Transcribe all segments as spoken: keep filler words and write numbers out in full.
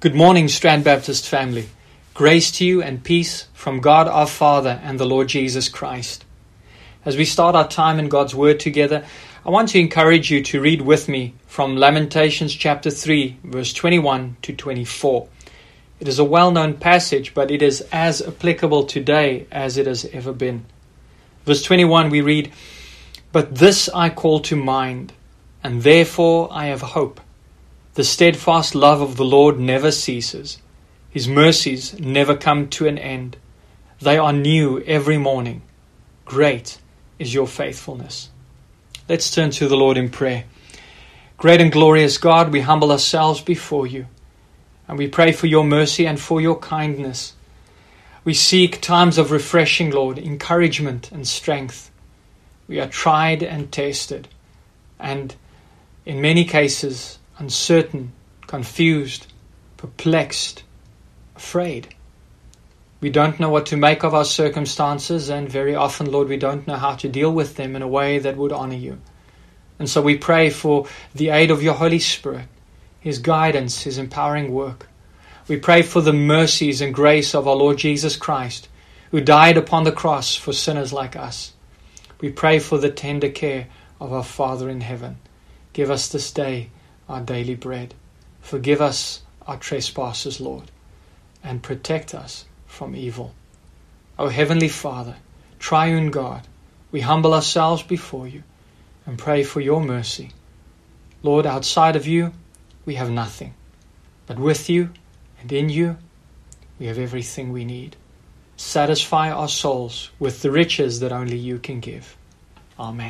Good morning, Strand Baptist family. Grace to you and peace from God our Father and the Lord Jesus Christ. As we start our time in God's Word together, I want to encourage you to read with me from Lamentations chapter three, verse twenty-one to twenty-four. It is a well-known passage, but it is as applicable today as it has ever been. Verse twenty-one we read, "But this I call to mind, and therefore I have hope. The steadfast love of the Lord never ceases. His mercies never come to an end. They are new every morning. Great is your faithfulness." Let's turn to the Lord in prayer. Great and glorious God, we humble ourselves before you, and we pray for your mercy and for your kindness. We seek times of refreshing, Lord, encouragement and strength. We are tried and tested, and in many cases, uncertain, confused, perplexed, afraid. We don't know what to make of our circumstances, and very often, Lord, we don't know how to deal with them in a way that would honor you. And so we pray for the aid of your Holy Spirit, His guidance, His empowering work. We pray for the mercies and grace of our Lord Jesus Christ, who died upon the cross for sinners like us. We pray for the tender care of our Father in heaven. Give us this day our daily bread. Forgive us our trespasses, Lord, and protect us from evil. O Heavenly Father, Triune God, we humble ourselves before you and pray for your mercy. Lord, outside of you, we have nothing, but with you and in you, we have everything we need. Satisfy our souls with the riches that only you can give. Amen.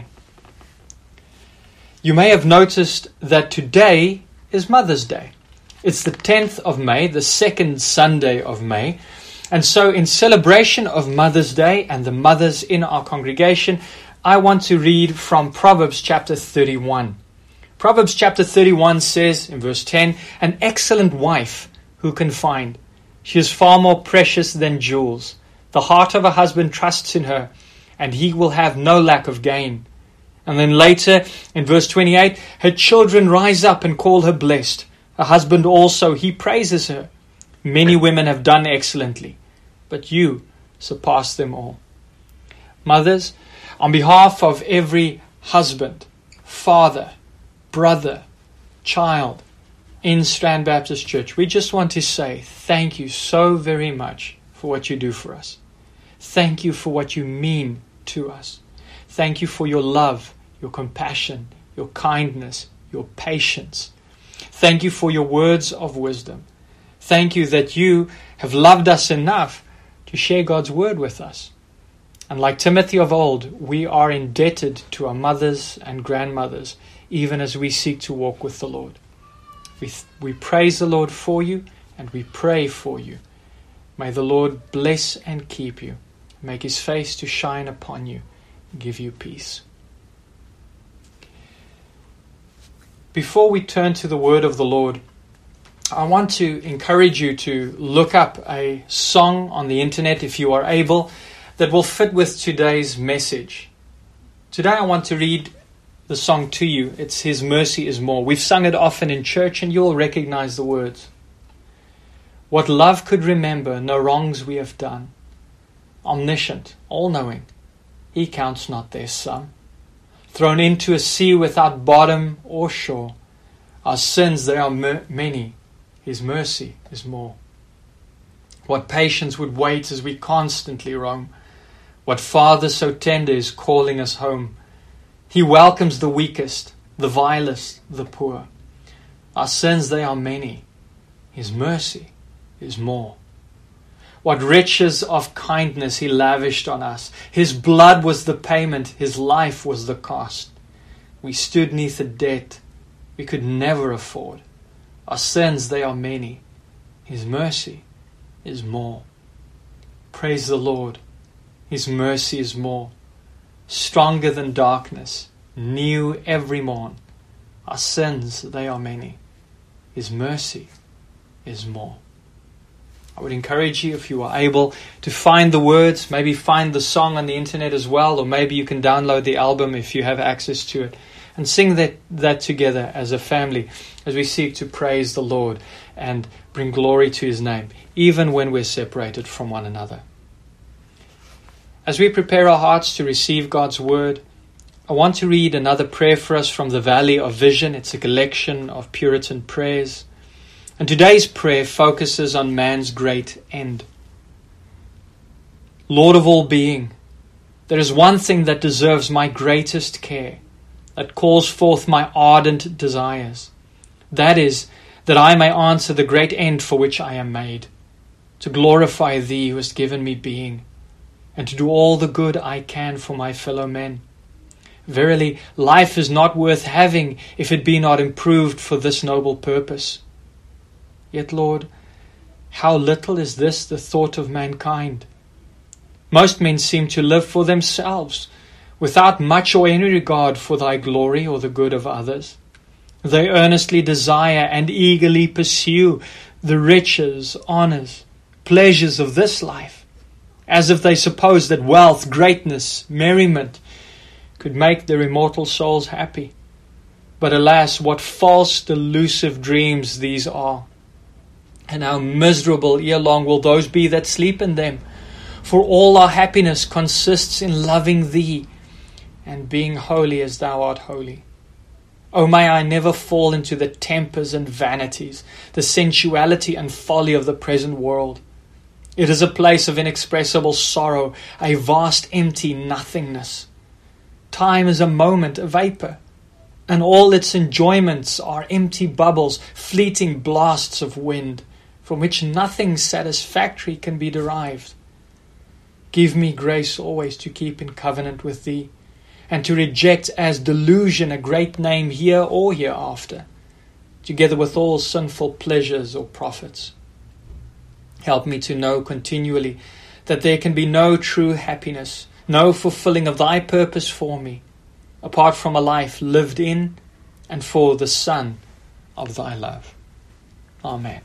You may have noticed that today is Mother's Day. It's the tenth of May, the second Sunday of May. And so in celebration of Mother's Day and the mothers in our congregation, I want to read from Proverbs chapter thirty-one. Proverbs chapter thirty-one says in verse ten, "An excellent wife who can find? She is far more precious than jewels. The heart of a husband trusts in her, and he will have no lack of gain." And then later in verse twenty-eight, "Her children rise up and call her blessed. Her husband also, he praises her. Many women have done excellently, but you surpass them all." Mothers, on behalf of every husband, father, brother, child in Strand Baptist Church, we just want to say thank you so very much for what you do for us. Thank you for what you mean to us. Thank you for your love, your compassion, your kindness, your patience. Thank you for your words of wisdom. Thank you that you have loved us enough to share God's word with us. And like Timothy of old, we are indebted to our mothers and grandmothers, even as we seek to walk with the Lord. We, we praise the Lord for you, and we pray for you. May the Lord bless and keep you, make His face to shine upon you, give you peace. Before we turn to the word of the Lord, I want to encourage you to look up a song on the internet, if you are able, that will fit with today's message. Today I want to read the song to you. It's "His Mercy is More." We've sung it often in church, and you'll recognize the words. "What love could remember, no wrongs we have done. Omniscient, all-knowing, He counts not their sum. Thrown into a sea without bottom or shore. Our sins, they are mer- many. His mercy is more. What patience would wait as we constantly roam. What Father so tender is calling us home. He welcomes the weakest, the vilest, the poor. Our sins, they are many. His mercy is more. What riches of kindness He lavished on us. His blood was the payment. His life was the cost. We stood neath a debt we could never afford. Our sins, they are many. His mercy is more. Praise the Lord. His mercy is more. Stronger than darkness, new every morn. Our sins, they are many. His mercy is more. I would encourage you, if you are able, to find the words, maybe find the song on the internet as well, or maybe you can download the album if you have access to it. and sing that, that together as a family as we seek to praise the Lord and bring glory to His name, even when we're separated from one another. As we prepare our hearts to receive God's Word, I want to read another prayer for us from the Valley of Vision. It's a collection of Puritan prayers. And today's prayer focuses on man's great end. Lord of all being, there is one thing that deserves my greatest care, that calls forth my ardent desires. That is, that I may answer the great end for which I am made, to glorify Thee who hast given me being, and to do all the good I can for my fellow men. Verily, life is not worth having if it be not improved for this noble purpose. Yet, Lord, how little is this the thought of mankind. Most men seem to live for themselves, without much or any regard for Thy glory or the good of others. They earnestly desire and eagerly pursue the riches, honors, pleasures of this life, as if they suppose that wealth, greatness, merriment could make their immortal souls happy. But alas, what false, delusive dreams these are. And how miserable ere long will those be that sleep in them. For all our happiness consists in loving Thee and being holy as Thou art holy. Oh, may I never fall into the tempers and vanities, the sensuality and folly of the present world. It is a place of inexpressible sorrow, a vast empty nothingness. Time is a moment, a vapor, and all its enjoyments are empty bubbles, fleeting blasts of wind, from which nothing satisfactory can be derived. Give me grace always to keep in covenant with Thee, and to reject as delusion a great name here or hereafter, together with all sinful pleasures or profits. Help me to know continually that there can be no true happiness, no fulfilling of Thy purpose for me, apart from a life lived in and for the Son of Thy love. Amen.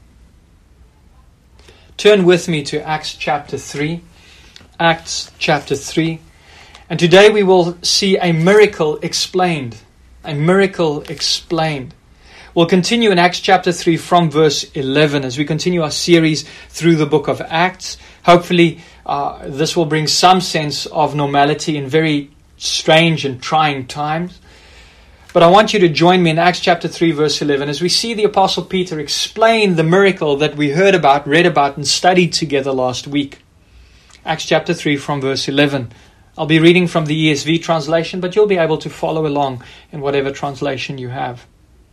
Turn with me to Acts chapter three. Acts chapter three. And today we will see a miracle explained. A miracle explained. We'll continue in Acts chapter three from verse eleven as we continue our series through the book of Acts. Hopefully uh, this will bring some sense of normality in very strange and trying times. But I want you to join me in Acts chapter three verse eleven as we see the Apostle Peter explain the miracle that we heard about, read about and studied together last week. Acts chapter three from verse eleven. I'll be reading from the E S V translation, but you'll be able to follow along in whatever translation you have.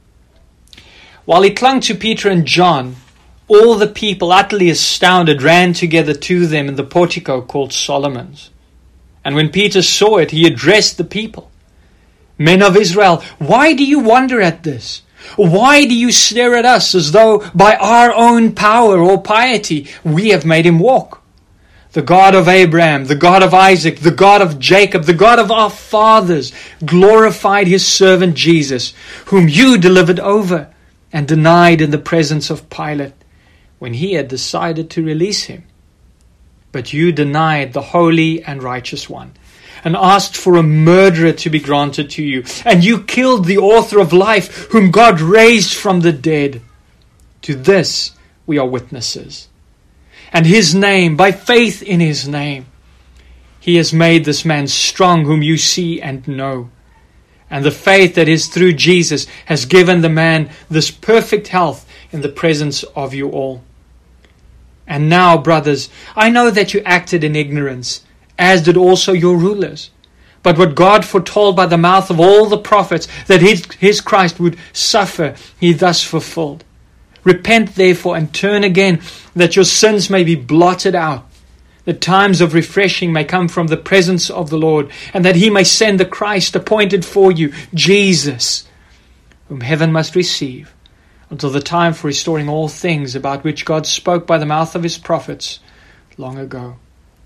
While he clung to Peter and John, all the people, utterly astounded, ran together to them in the portico called Solomon's. And when Peter saw it, he addressed the people. Men of Israel, why do you wonder at this? Why do you stare at us as though by our own power or piety we have made him walk? The God of Abraham, the God of Isaac, the God of Jacob, the God of our fathers glorified His servant Jesus, whom you delivered over and denied in the presence of Pilate when he had decided to release him. But you denied the holy and righteous one and asked for a murderer to be granted to you. And you killed the author of life, whom God raised from the dead. To this we are witnesses. And His name, by faith in His name, He has made this man strong, whom you see and know. And the faith that is through Jesus has given the man this perfect health in the presence of you all. And now, brothers, I know that you acted in ignorance, as did also your rulers. But what God foretold by the mouth of all the prophets, that his, his Christ would suffer, He thus fulfilled. Repent therefore and turn again, that your sins may be blotted out, that times of refreshing may come from the presence of the Lord, and that He may send the Christ appointed for you, Jesus, whom heaven must receive, until the time for restoring all things about which God spoke by the mouth of His prophets long ago.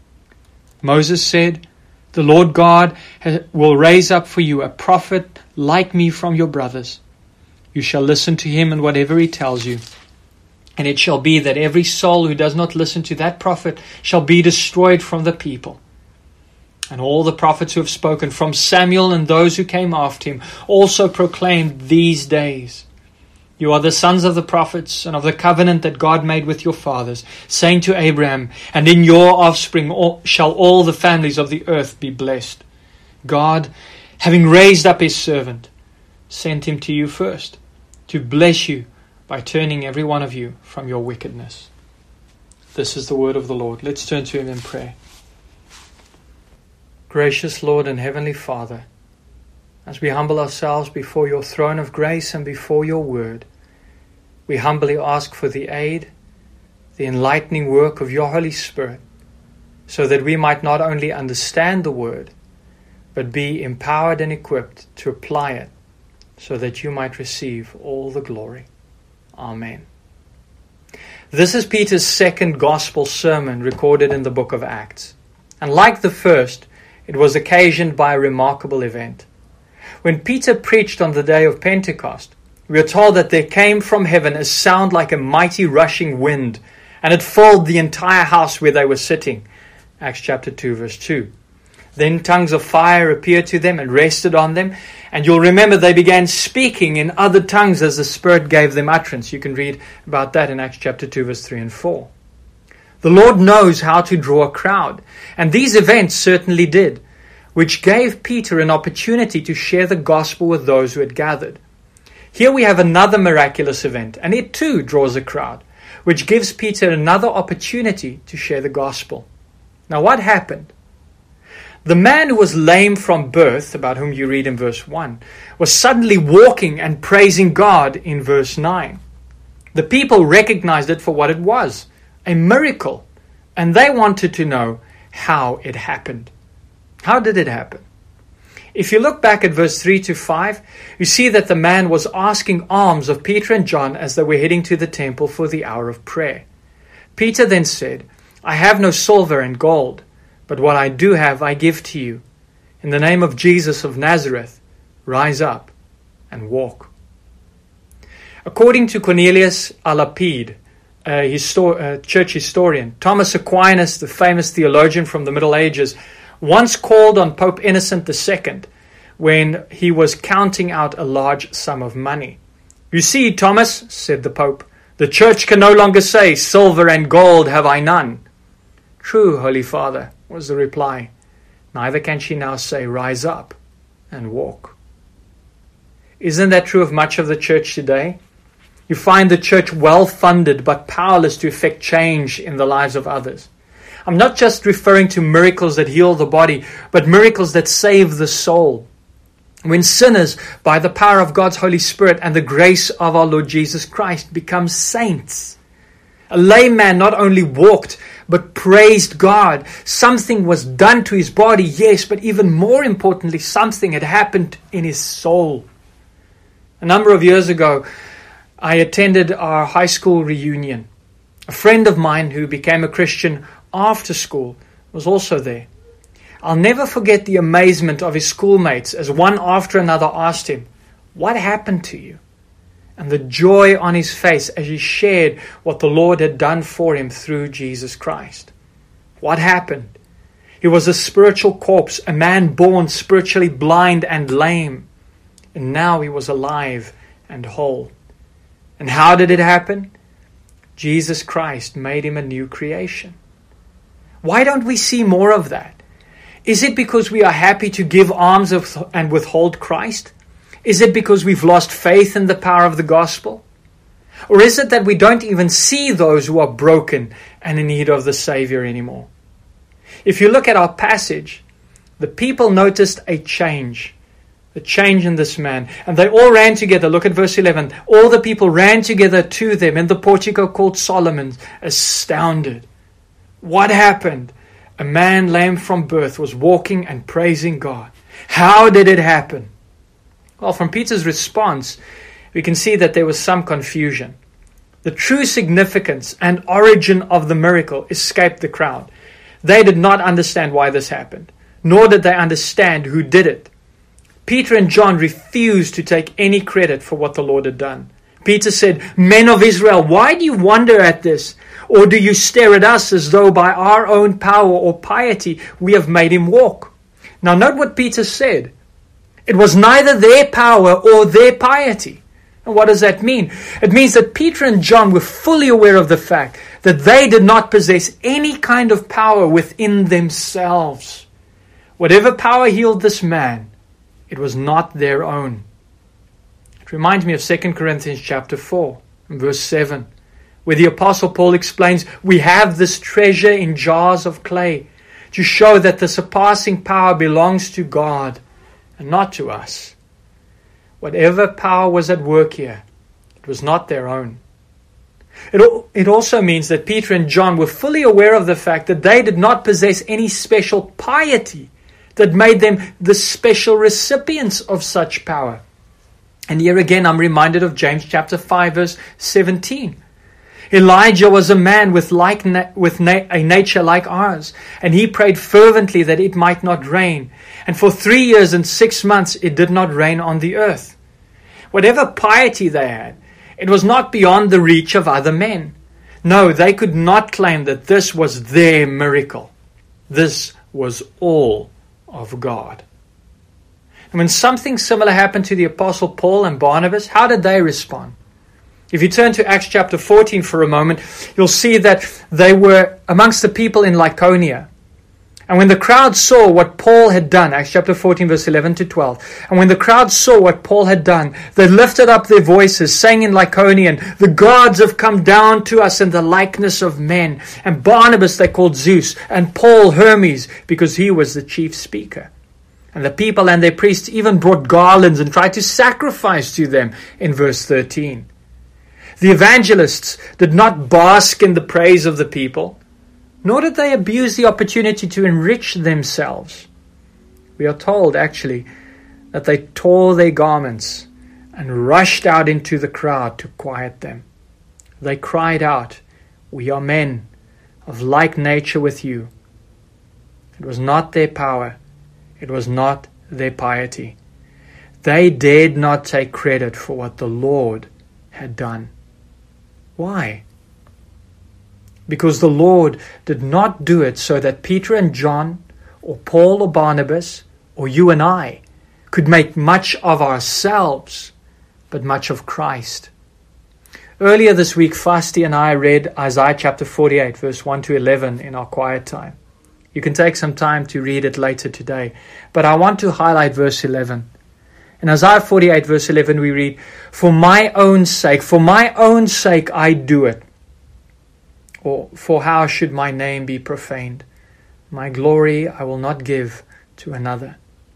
Moses said, the Lord God will raise up for you a prophet like me from your brothers. You shall listen to him and whatever he tells you. And it shall be that every soul who does not listen to that prophet shall be destroyed from the people. And all the prophets who have spoken, from Samuel and those who came after him, also proclaimed these days. You are the sons of the prophets and of the covenant that God made with your fathers, saying to Abraham, and in your offspring all, shall all the families of the earth be blessed. God, having raised up his servant, sent him to you first, to bless you by turning every one of you from your wickedness. This is the word of the Lord. Let's turn to him in prayer. Gracious Lord and Heavenly Father, as we humble ourselves before your throne of grace and before your word, we humbly ask for the aid, the enlightening work of your Holy Spirit, so that we might not only understand the word, but be empowered and equipped to apply it, so that you might receive all the glory. Amen. This is Peter's second gospel sermon recorded in the book of Acts. And like the first, it was occasioned by a remarkable event. When Peter preached on the day of Pentecost, we are told that there came from heaven a sound like a mighty rushing wind, and it filled the entire house where they were sitting. Acts chapter two, verse two. Then tongues of fire appeared to them and rested on them, and you'll remember they began speaking in other tongues as the Spirit gave them utterance. You can read about that in Acts chapter two, verse three and four. The Lord knows how to draw a crowd, and these events certainly did, which gave Peter an opportunity to share the gospel with those who had gathered. Here we have another miraculous event, and it too draws a crowd, which gives Peter another opportunity to share the gospel. Now what happened? The man who was lame from birth, about whom you read in verse one, was suddenly walking and praising God in verse nine. The people recognized it for what it was, a miracle, and they wanted to know how it happened. How did it happen? If you look back at verse three to five, you see that the man was asking alms of Peter and John as they were heading to the temple for the hour of prayer. Peter then said, I have no silver and gold, but what I do have I give to you. In the name of Jesus of Nazareth, rise up and walk. According to Cornelius a Lapide, a histor- a church historian, Thomas Aquinas, the famous theologian from the Middle Ages, once called on Pope Innocent the Second when he was counting out a large sum of money. You see, Thomas, said the Pope, the church can no longer say, silver and gold have I none. True, Holy Father, was the reply. Neither can she now say, rise up and walk. Isn't that true of much of the church today? You find the church well-funded but powerless to effect change in the lives of others. I'm not just referring to miracles that heal the body, but miracles that save the soul. When sinners, by the power of God's Holy Spirit and the grace of our Lord Jesus Christ, become saints. A lame man not only walked, but praised God. Something was done to his body, yes, but even more importantly, something had happened in his soul. A number of years ago, I attended our high school reunion. A friend of mine who became a Christian after school was also there. I'll never forget the amazement of his schoolmates as one after another asked him, what happened to you? And the joy on his face as he shared what the Lord had done for him through Jesus Christ. What happened? He was a spiritual corpse, a man born spiritually blind and lame. And now he was alive and whole. And how did it happen? Jesus Christ made him a new creation. Why don't we see more of that? Is it because we are happy to give alms and withhold Christ? Is it because we've lost faith in the power of the gospel? Or is it that we don't even see those who are broken and in need of the Savior anymore? If you look at our passage, the people noticed a change. A change in this man. And they all ran together. Look at verse eleven. All the people ran together to them in the portico called Solomon's, astounded. What happened? A man lame from birth was walking and praising God. How did it happen? Well, from Peter's response, we can see that there was some confusion. The true significance and origin of the miracle escaped the crowd. They did not understand why this happened, nor did they understand who did it. Peter and John refused to take any credit for what the Lord had done. Peter said, men of Israel, why do you wonder at this? Or do you stare at us as though by our own power or piety we have made him walk? Now note what Peter said. It was neither their power or their piety. And what does that mean? It means that Peter and John were fully aware of the fact that they did not possess any kind of power within themselves. Whatever power healed this man, it was not their own. It reminds me of Second Corinthians chapter four, verse seven, where the Apostle Paul explains, we have this treasure in jars of clay to show that the surpassing power belongs to God and not to us. Whatever power was at work here, it was not their own. It, it also means that Peter and John were fully aware of the fact that they did not possess any special piety that made them the special recipients of such power. And here again, I'm reminded of James chapter five, verse seventeen. Elijah was a man with like na- with na- a nature like ours, and he prayed fervently that it might not rain. And for three years and six months it did not rain on the earth. Whatever piety they had, it was not beyond the reach of other men. No, they could not claim that this was their miracle. This was all of God. And when something similar happened to the Apostle Paul and Barnabas, how did they respond? If you turn to Acts chapter fourteen for a moment, you'll see that they were amongst the people in Lycaonia. And when the crowd saw what Paul had done, Acts chapter fourteen, verse eleven to twelve, and when the crowd saw what Paul had done, they lifted up their voices, saying in Lycaonian, the gods have come down to us in the likeness of men. And Barnabas they called Zeus, and Paul Hermes, because he was the chief speaker. And the people and their priests even brought garlands and tried to sacrifice to them in verse thirteen. The evangelists did not bask in the praise of the people, nor did they abuse the opportunity to enrich themselves. We are told, actually, that they tore their garments and rushed out into the crowd to quiet them. They cried out, "We are men of like nature with you." It was not their power. It was not their piety. They dared not take credit for what the Lord had done. Why? Because the Lord did not do it so that Peter and John, or Paul or Barnabas, or you and I could make much of ourselves, but much of Christ. Earlier this week, Fasti and I read Isaiah chapter forty-eight, verse one to eleven in our quiet time. You can take some time to read it later today, but I want to highlight verse eleven. In Isaiah forty-eight, verse eleven, we read, "For my own sake, for my own sake I do it. Or, for how should my name be profaned? My glory I will not give to another."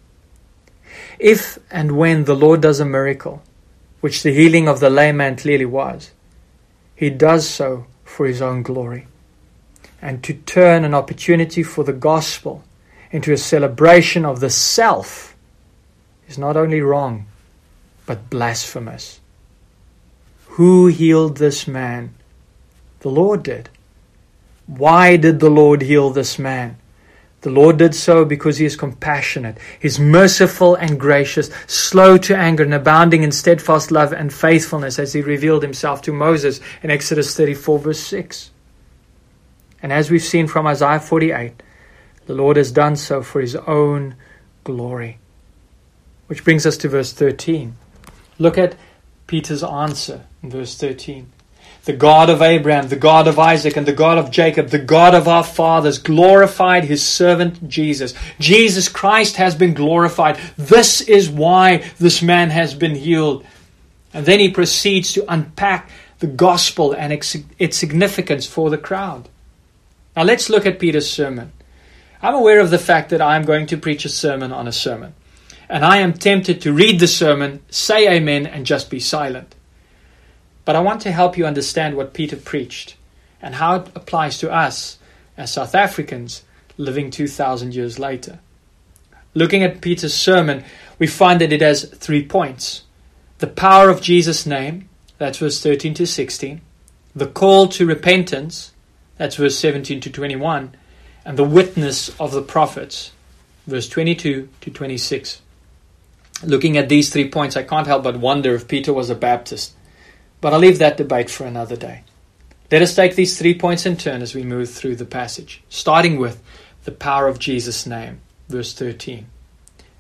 If and when the Lord does a miracle, which the healing of the lame man clearly was, He does so for His own glory. And to turn an opportunity for the gospel into a celebration of the self is not only wrong, but blasphemous. Who healed this man? The Lord did. Why did the Lord heal this man? The Lord did so because He is compassionate. He is merciful and gracious, slow to anger and abounding in steadfast love and faithfulness, as He revealed Himself to Moses in Exodus thirty-four, verse six. And as we've seen from Isaiah forty-eight, the Lord has done so for His own glory. Which brings us to verse thirteen. Look at Peter's answer in verse thirteen. "The God of Abraham, the God of Isaac, and the God of Jacob, the God of our fathers, glorified His servant Jesus." Jesus Christ has been glorified. This is why this man has been healed. And then he proceeds to unpack the gospel and its significance for the crowd. Now let's look at Peter's sermon. I'm aware of the fact that I'm going to preach a sermon on a sermon. And I am tempted to read the sermon, say amen, and just be silent. But I want to help you understand what Peter preached and how it applies to us as South Africans living two thousand years later. Looking at Peter's sermon, we find that it has three points. The power of Jesus' name, that's verse thirteen to sixteen. The call to repentance, that's verse seventeen to twenty-one. And the witness of the prophets, verse twenty-two to twenty-six. Looking at these three points, I can't help but wonder if Peter was a Baptist. But I'll leave that debate for another day. Let us take these three points in turn as we move through the passage, starting with the power of Jesus' name, verse thirteen.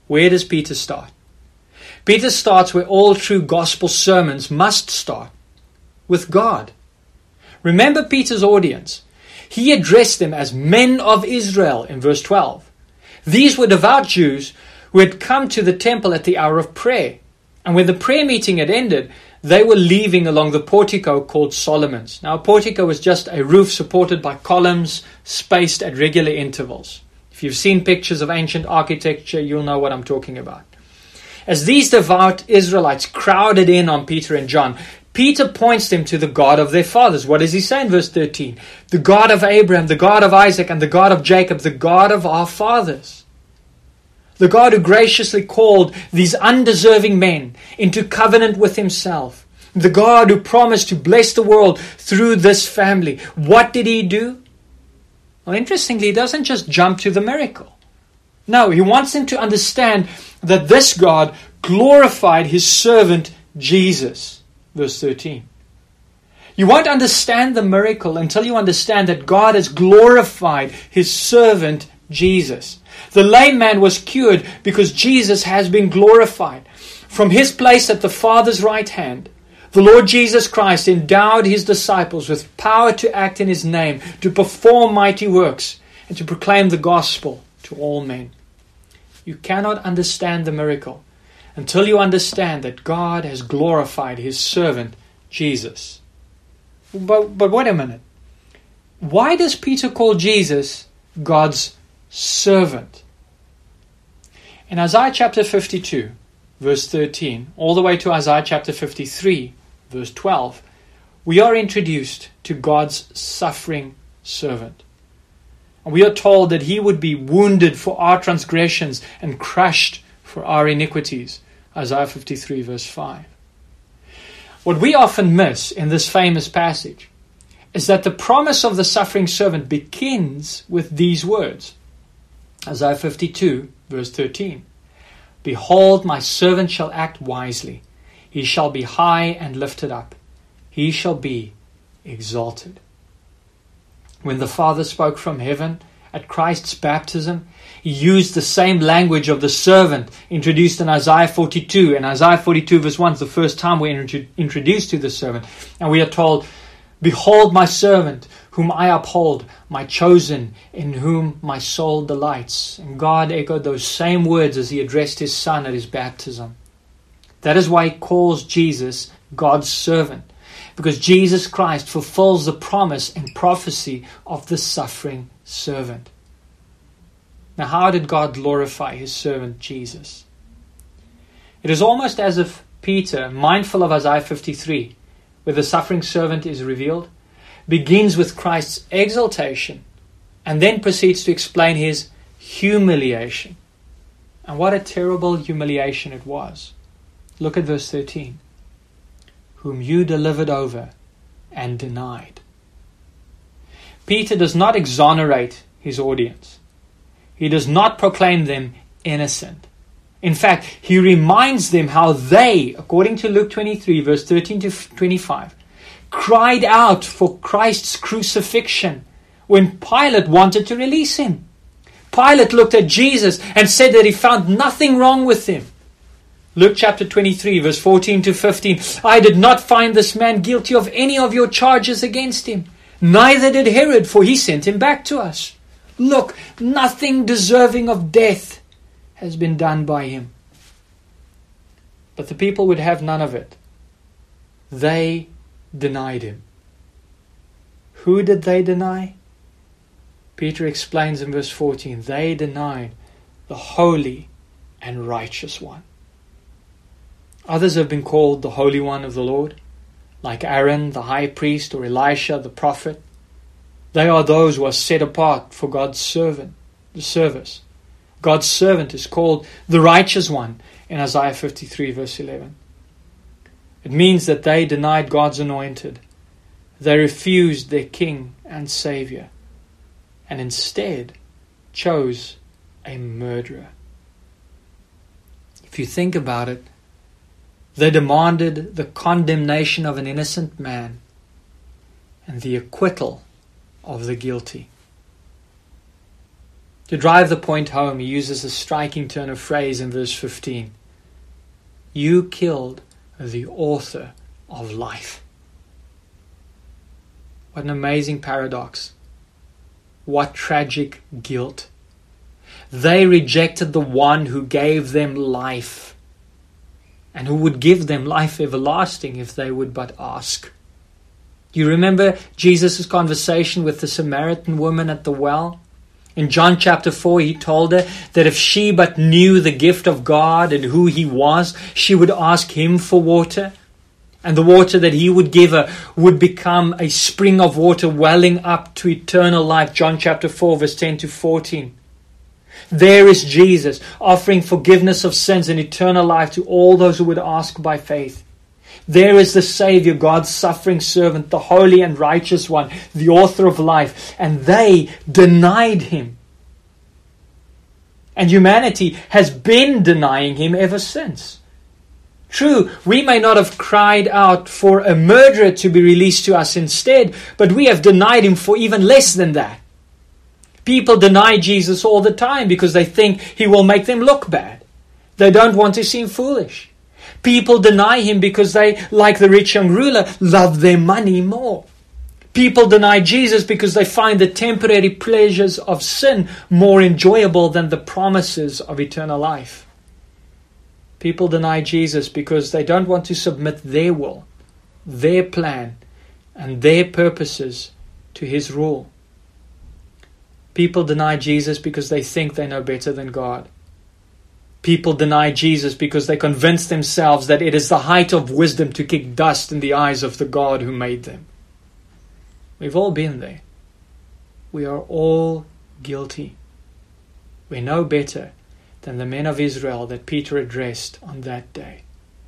Where does Peter start? Peter starts where all true gospel sermons must start, with God. Remember Peter's audience. He addressed them as men of Israel in verse twelve. These were devout Jews who had come to the temple at the hour of prayer. And when the prayer meeting had ended, they were leaving along the portico called Solomon's. Now, a portico was just a roof supported by columns spaced at regular intervals. If you've seen pictures of ancient architecture, you'll know what I'm talking about. As these devout Israelites crowded in on Peter and John, Peter points them to the God of their fathers. What does he say in verse thirteen? The God of Abraham, the God of Isaac, and the God of Jacob, the God of our fathers. The God who graciously called these undeserving men into covenant with himself. The God who promised to bless the world through this family. What did he do? Well, interestingly, he doesn't just jump to the miracle. No, he wants them to understand that this God glorified his servant Jesus. Verse thirteen. You won't understand the miracle until you understand that God has glorified his servant Jesus. The lame man was cured because Jesus has been glorified. From his place at the Father's right hand, the Lord Jesus Christ endowed his disciples with power to act in his name, to perform mighty works, and to proclaim the gospel to all men. You cannot understand the miracle until you understand that God has glorified his servant Jesus. But, but wait a minute. Why does Peter call Jesus God's servant? In Isaiah chapter fifty-two, verse thirteen, all the way to Isaiah chapter fifty-three, verse twelve, we are introduced to God's suffering servant. And we are told that he would be wounded for our transgressions and crushed for our iniquities. Isaiah fifty-three, verse five. What we often miss in this famous passage is that the promise of the suffering servant begins with these words. Isaiah fifty-two, verse thirteen. Behold, my servant shall act wisely. He shall be high and lifted up. He shall be exalted. When the Father spoke from heaven at Christ's baptism, he used the same language of the servant introduced in Isaiah forty-two. And Isaiah forty-two, verse one is the first time we're introduced to the servant. And we are told, behold my servant, whom I uphold, my chosen, in whom my soul delights. And God echoed those same words as he addressed his son at his baptism. That is why he calls Jesus God's servant, because Jesus Christ fulfills the promise and prophecy of the suffering servant. Now, how did God glorify his servant Jesus? It is almost as if Peter, mindful of Isaiah fifty-three, where the suffering servant is revealed, begins with Christ's exaltation and then proceeds to explain his humiliation. And what a terrible humiliation it was. Look at verse thirteen. Whom you delivered over and denied. Peter does not exonerate his audience. He does not proclaim them innocent. In fact, he reminds them how they, according to Luke twenty-three, verse thirteen to twenty-five, cried out for Christ's crucifixion when Pilate wanted to release him. Pilate looked at Jesus and said that he found nothing wrong with him. Luke chapter twenty-three, verse fourteen to fifteen, I did not find this man guilty of any of your charges against him. Neither did Herod, for he sent him back to us. Look, nothing deserving of death has been done by him. But the people would have none of it. They denied him. Who did they deny? Peter explains in verse fourteen, they denied the holy and righteous one. Others have been called the Holy One of the Lord, like Aaron, the high priest, or Elisha, the prophet. They are those who are set apart for God's servant, the service. God's servant is called the righteous one in Isaiah fifty-three, verse eleven. It means that they denied God's anointed. They refused their King and Savior, and instead chose a murderer. If you think about it, they demanded the condemnation of an innocent man and the acquittal of the guilty. To drive the point home, he uses a striking turn of phrase in verse fifteen. You killed the author of life. What an amazing paradox. What tragic guilt. They rejected the one who gave them life, and who would give them life everlasting if they would but ask. You remember Jesus' conversation with the Samaritan woman at the well? In John chapter four, he told her that if she but knew the gift of God and who he was, she would ask him for water. And the water that he would give her would become a spring of water welling up to eternal life. John chapter four, verse ten to fourteen. There is Jesus offering forgiveness of sins and eternal life to all those who would ask by faith. There is the Savior, God's suffering servant, the holy and righteous one, the author of life. And they denied him. And humanity has been denying him ever since. True, we may not have cried out for a murderer to be released to us instead, but we have denied him for even less than that. People deny Jesus all the time because they think he will make them look bad. They don't want to seem foolish. People deny him because they, like the rich young ruler, love their money more. People deny Jesus because they find the temporary pleasures of sin more enjoyable than the promises of eternal life. People deny Jesus because they don't want to submit their will, their plan, and their purposes to his rule. People deny Jesus because they think they know better than God. People deny Jesus because they convince themselves that it is the height of wisdom to kick dust in the eyes of the God who made them. We've all been there. We are all guilty. We know better than the men of Israel that Peter addressed on that day.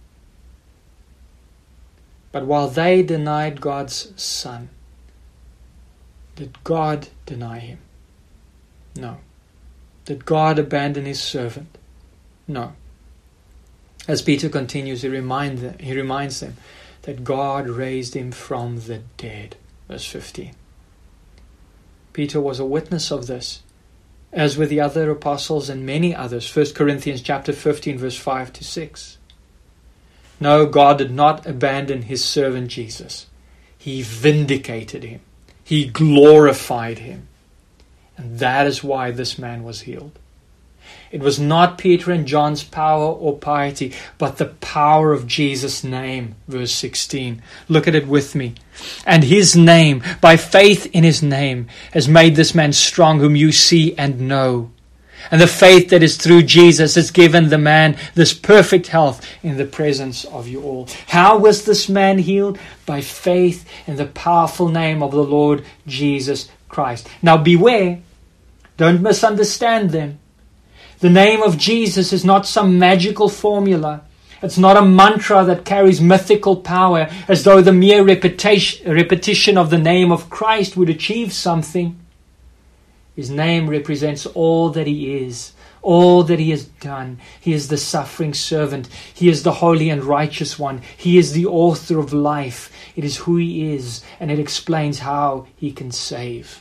But while they denied God's Son, did God deny him? No. Did God abandon his servant? No. As Peter continues, he, remind them, he reminds them that God raised him from the dead. Verse fifteen. Peter was a witness of this, as were the other apostles and many others. First Corinthians chapter fifteen, verse five to six. No, God did not abandon his servant Jesus. He vindicated him. He glorified him. And that is why this man was healed. It was not Peter and John's power or piety, but the power of Jesus' name. Verse sixteen. Look at it with me. And his name, by faith in his name, has made this man strong whom you see and know. And the faith that is through Jesus has given the man this perfect health in the presence of you all. How was this man healed? By faith in the powerful name of the Lord Jesus Christ. Now beware. Don't misunderstand them. The name of Jesus is not some magical formula. It's not a mantra that carries mythical power, as though the mere repetition, repetition of the name of Christ would achieve something. His name represents all that he is, all that he has done. He is the suffering servant. He is the holy and righteous one. He is the author of life. It is who he is, and it explains how he can save.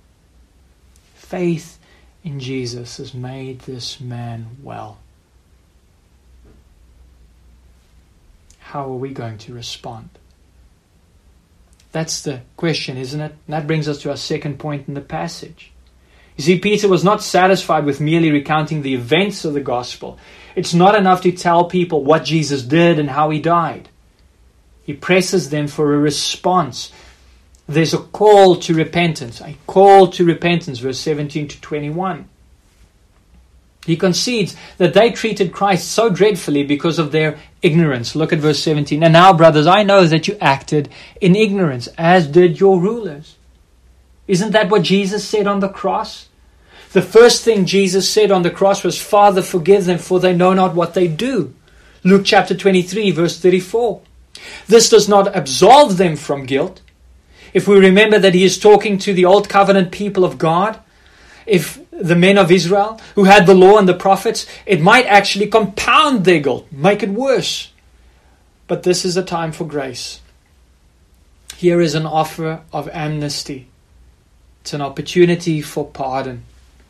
Faith in Jesus has made this man well. How are we going to respond? That's the question, isn't it? And that brings us to our second point in the passage. You see, Peter was not satisfied with merely recounting the events of the gospel. It's not enough to tell people what Jesus did and how he died. He presses them for a response. There's a call to repentance, a call to repentance, verse seventeen to twenty-one. He concedes that they treated Christ so dreadfully because of their ignorance. Look at verse seventeen. And now, brothers, I know that you acted in ignorance, as did your rulers. Isn't that what Jesus said on the cross? The first thing Jesus said on the cross was, Father, forgive them, for they know not what they do. Luke chapter twenty-three, verse thirty-four. This does not absolve them from guilt. If we remember that he is talking to the old covenant people of God, if the men of Israel who had the law and the prophets, it might actually compound their guilt, make it worse. But this is a time for grace. Here is an offer of amnesty. It's an opportunity for pardon.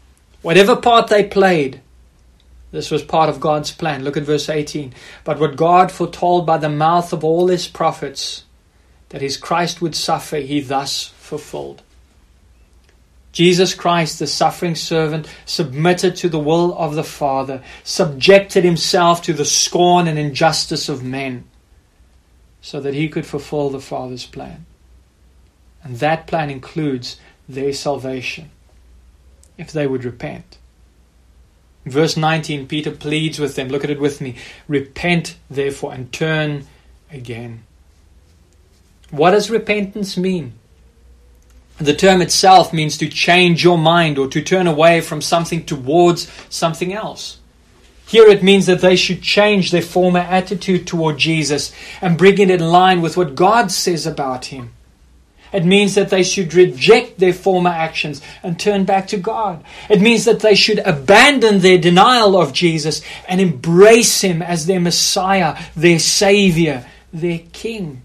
Whatever part they played, this was part of God's plan. Look at verse eighteen. But what God foretold by the mouth of all his prophets, that his Christ would suffer, he thus fulfilled. Jesus Christ, the suffering servant, submitted to the will of the Father, subjected himself to the scorn and injustice of men, so that he could fulfill the Father's plan. And that plan includes their salvation, if they would repent. In verse nineteen, Peter pleads with them. Look at it with me. Repent, therefore, and turn again. What does repentance mean? The term itself means to change your mind or to turn away from something towards something else. Here it means that they should change their former attitude toward Jesus and bring it in line with what God says about him. It means that they should reject their former actions and turn back to God. It means that they should abandon their denial of Jesus and embrace him as their Messiah, their Savior, their King.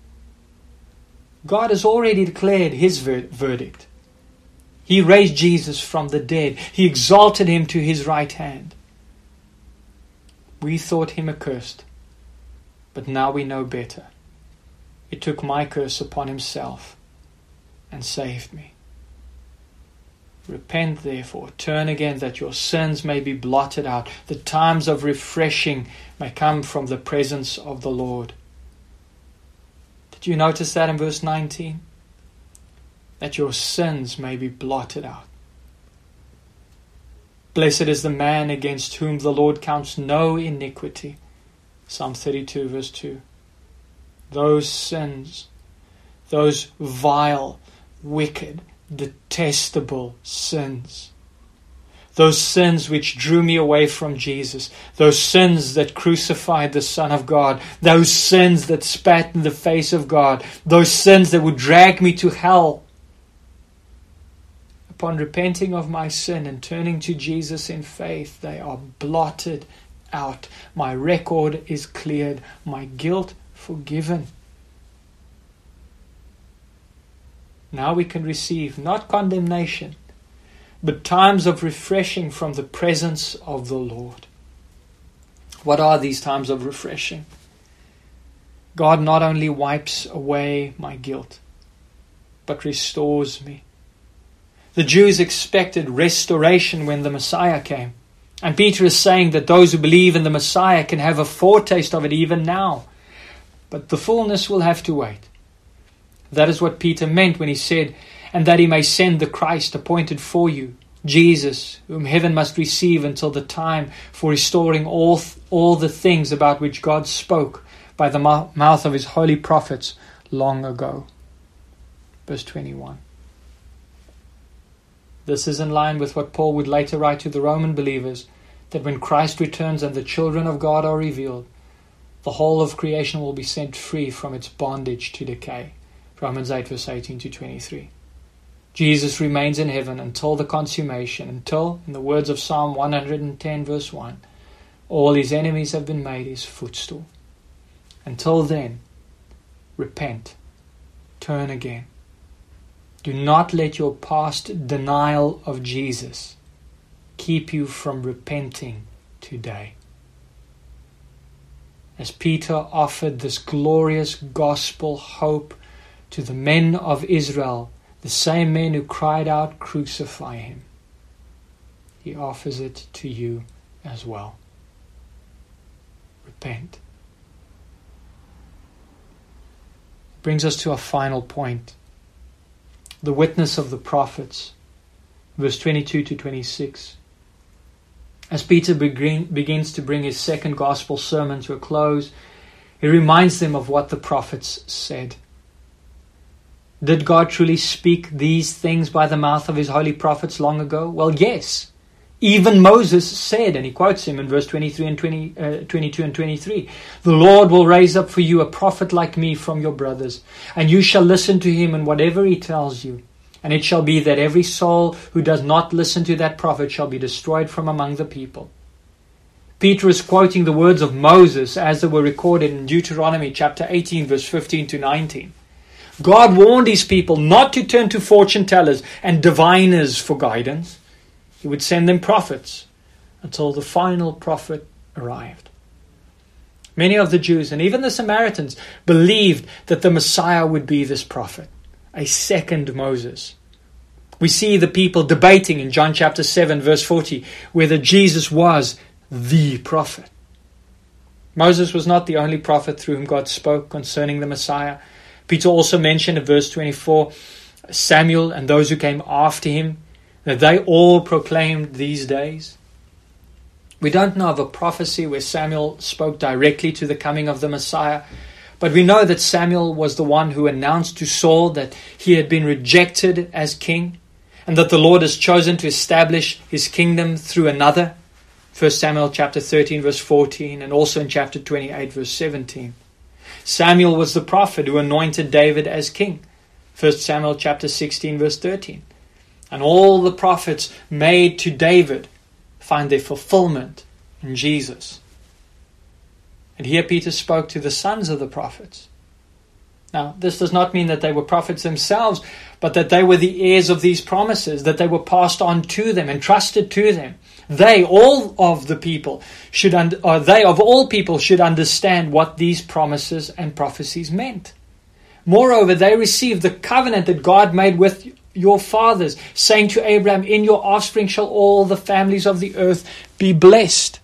God has already declared his ver- verdict. He raised Jesus from the dead. He exalted him to his right hand. We thought him accursed, but now we know better. He took my curse upon himself and saved me. Repent therefore, turn again, that your sins may be blotted out, the times of refreshing may come from the presence of the Lord. Did you notice that in verse nineteen? That your sins may be blotted out. Blessed is the man against whom the Lord counts no iniquity. Psalm thirty-two verse two. Those sins, those vile, wicked, detestable sins, those sins which drew me away from Jesus, those sins that crucified the Son of God, those sins that spat in the face of God, those sins that would drag me to hell. Upon repenting of my sin and turning to Jesus in faith, they are blotted out. My record is cleared, my guilt forgiven. Now we can receive not condemnation, but times of refreshing from the presence of the Lord. What are these times of refreshing? God not only wipes away my guilt, but restores me. The Jews expected restoration when the Messiah came. And Peter is saying that those who believe in the Messiah can have a foretaste of it even now. But the fullness will have to wait. That is what Peter meant when he said, and that he may send the Christ appointed for you, Jesus, whom heaven must receive until the time for restoring all, all the things about which God spoke by the mouth of his holy prophets long ago. Verse twenty-one. This is in line with what Paul would later write to the Roman believers, that when Christ returns and the children of God are revealed, the whole of creation will be set free from its bondage to decay. Romans eight verse eighteen to twenty-three. Jesus remains in heaven until the consummation, until, in the words of Psalm one hundred ten verse one, all his enemies have been made his footstool. Until then, repent, turn again. Do not let your past denial of Jesus keep you from repenting today. As Peter offered this glorious gospel hope to the men of Israel, the same men who cried out, "Crucify him," he offers it to you as well. Repent. Brings us to our final point. The witness of the prophets. Verse twenty-two to twenty-six. As Peter begin, begins to bring his second gospel sermon to a close, he reminds them of what the prophets said. Did God truly speak these things by the mouth of his holy prophets long ago? Well, yes. Even Moses said, and he quotes him in verse twenty-three and twenty, uh, twenty-two and twenty-three, "The Lord will raise up for you a prophet like me from your brothers, and you shall listen to him in whatever he tells you. And it shall be that every soul who does not listen to that prophet shall be destroyed from among the people." Peter is quoting the words of Moses as they were recorded in Deuteronomy chapter eighteen, verse fifteen to nineteen. God warned his people not to turn to fortune tellers and diviners for guidance. He He would send them prophets until the final prophet arrived. Many of the Jews and even the Samaritans believed that the Messiah would be this prophet, a second Moses. We see the people debating in John chapter seven verse forty whether Jesus was the prophet. Moses was not the only prophet through whom God spoke concerning the Messiah. Peter also mentioned in verse twenty-four Samuel and those who came after him, that they all proclaimed these days. We don't know of a prophecy where Samuel spoke directly to the coming of the Messiah, but we know that Samuel was the one who announced to Saul that he had been rejected as king, and that the Lord has chosen to establish his kingdom through another. First Samuel chapter thirteen verse fourteen, and also in chapter twenty-eight verse seventeen. Samuel was the prophet who anointed David as king. First Samuel chapter sixteen verse thirteen. And all the prophets made to David find their fulfillment in Jesus. And here Peter spoke to the sons of the prophets. Now, this does not mean that they were prophets themselves, but that they were the heirs of these promises, that they were passed on to them, entrusted to them. They, all of the people, should, un- or they of all people should understand what these promises and prophecies meant. Moreover, they received the covenant that God made with your fathers, saying to Abraham, in your offspring shall all the families of the earth be blessed.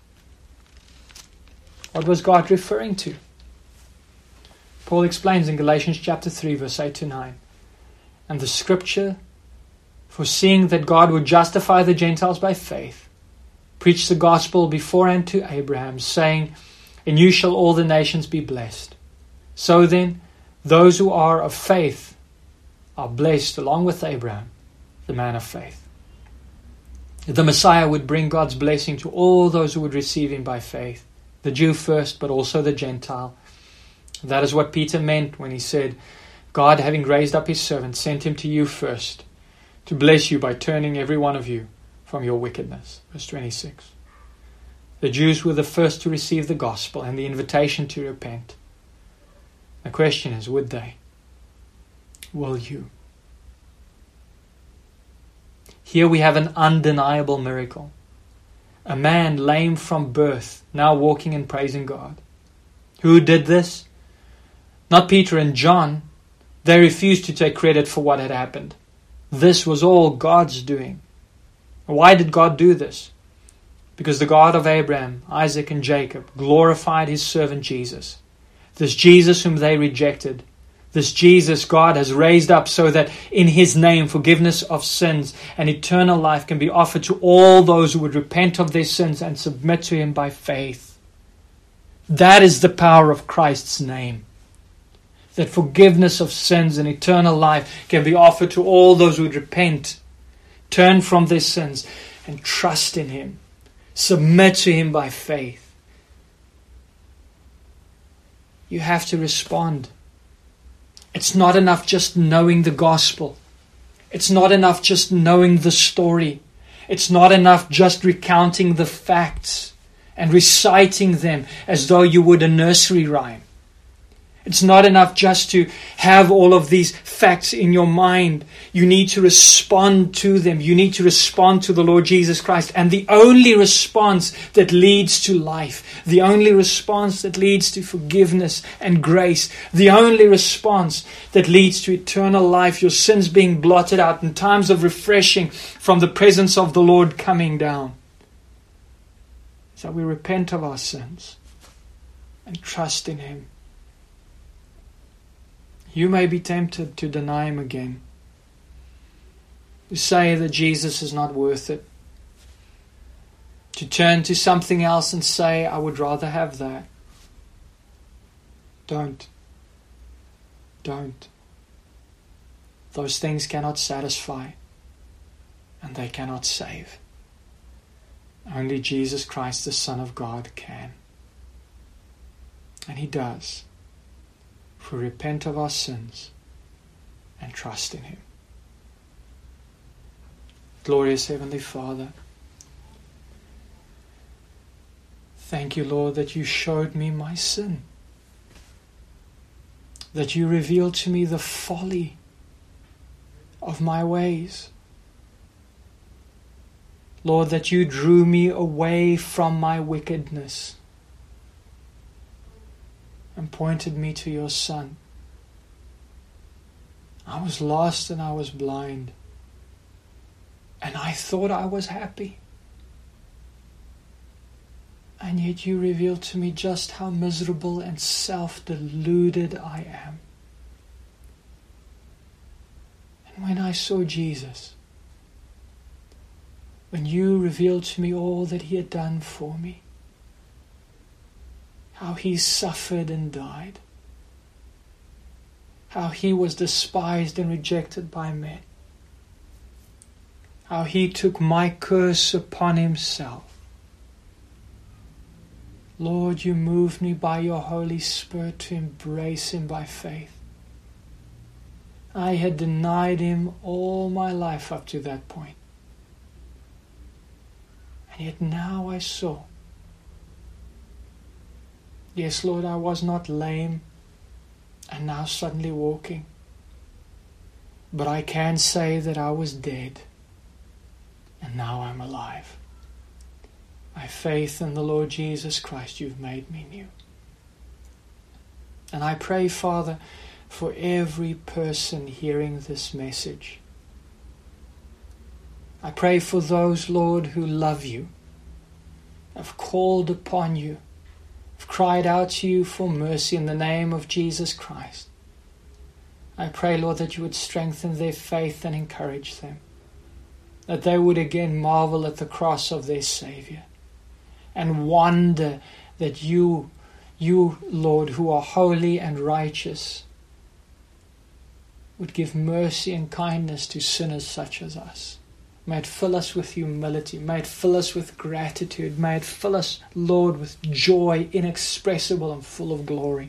What was God referring to? Paul explains in Galatians chapter three, verse eight to nine. And the scripture, foreseeing that God would justify the Gentiles by faith, preached the gospel beforehand to Abraham, saying, in you shall all the nations be blessed. So then, those who are of faith are blessed along with Abraham, the man of faith. The Messiah would bring God's blessing to all those who would receive him by faith, the Jew first, but also the Gentile. That is what Peter meant when he said, God, having raised up his servant, sent him to you first, to bless you by turning every one of you from your wickedness. Verse twenty-six. The Jews were the first to receive the gospel and the invitation to repent. The question is, would they? Will you? Here we have an undeniable miracle. A man lame from birth, now walking and praising God. Who did this? Not Peter and John. They refused to take credit for what had happened. This was all God's doing. Why did God do this? Because the God of Abraham, Isaac, and Jacob glorified his servant Jesus. This Jesus whom they rejected. This Jesus God has raised up so that in his name forgiveness of sins and eternal life can be offered to all those who would repent of their sins and submit to him by faith. That is the power of Christ's name. That forgiveness of sins and eternal life can be offered to all those who would repent, turn from their sins and trust in him, submit to him by faith. You have to respond. It's not enough just knowing the gospel. It's not enough just knowing the story. It's not enough just recounting the facts and reciting them as though you would a nursery rhyme. It's not enough just to have all of these facts in your mind. You need to respond to them. You need to respond to the Lord Jesus Christ. And the only response that leads to life, the only response that leads to forgiveness and grace, the only response that leads to eternal life, your sins being blotted out and times of refreshing from the presence of the Lord coming down, is that we repent of our sins and trust in him. You may be tempted to deny him again, to say that Jesus is not worth it, to turn to something else and say, I would rather have that. Don't. Don't. Those things cannot satisfy, and they cannot save. Only Jesus Christ, the Son of God, can. And he does. If we repent of our sins and trust in him. Glorious Heavenly Father, thank you, Lord, that you showed me my sin. That you revealed to me the folly of my ways. Lord, that you drew me away from my wickedness and pointed me to your Son. I was lost and I was blind, and I thought I was happy. And yet you revealed to me just how miserable and self-deluded I am. And when I saw Jesus, when you revealed to me all that he had done for me, how he suffered and died, how he was despised and rejected by men, how he took my curse upon himself. Lord, you moved me by your Holy Spirit to embrace him by faith. I had denied him all my life up to that point. And yet now I saw. Yes, Lord, I was not lame and now suddenly walking. But I can say that I was dead and now I'm alive. By faith in the Lord Jesus Christ, you've made me new. And I pray, Father, for every person hearing this message. I pray for those, Lord, who love you, have called upon you, have cried out to you for mercy in the name of Jesus Christ. I pray, Lord, that you would strengthen their faith and encourage them, that they would again marvel at the cross of their Savior and wonder that you, you, Lord, who are holy and righteous, would give mercy and kindness to sinners such as us. May it fill us with humility. May it fill us with gratitude. May it fill us, Lord, with joy inexpressible and full of glory.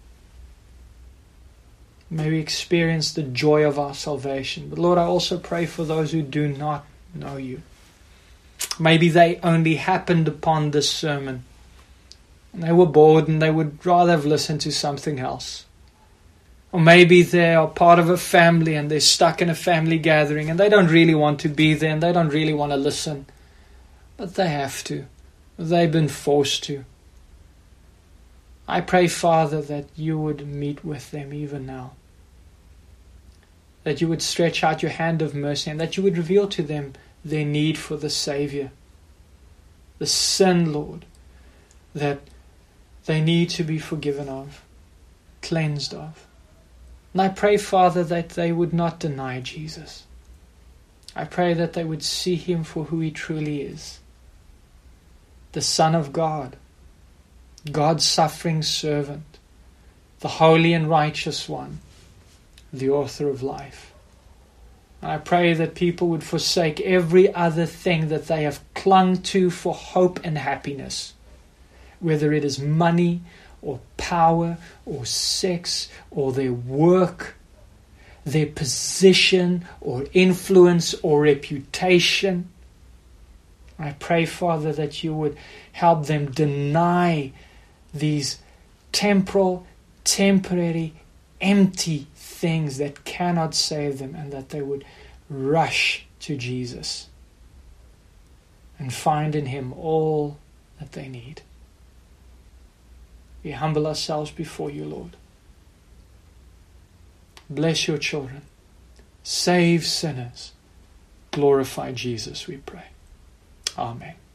May we experience the joy of our salvation. But Lord, I also pray for those who do not know you. Maybe they only happened upon this sermon and they were bored and they would rather have listened to something else. Or maybe they are part of a family and they're stuck in a family gathering and they don't really want to be there and they don't really want to listen. But they have to. They've been forced to. I pray, Father, that you would meet with them even now. That you would stretch out your hand of mercy and that you would reveal to them their need for the Savior. The sin, Lord, that they need to be forgiven of, cleansed of. And I pray, Father, that they would not deny Jesus. I pray that they would see him for who he truly is. The Son of God, God's suffering servant, the holy and righteous one, the author of life. And I pray that people would forsake every other thing that they have clung to for hope and happiness, whether it is money or power or sex or their work, their position or influence or reputation. I pray, Father, that you would help them deny these temporal, temporary, empty things that cannot save them, and that they would rush to Jesus and find in him all that they need. We humble ourselves before you, Lord. Bless your children. Save sinners. Glorify Jesus, we pray. Amen.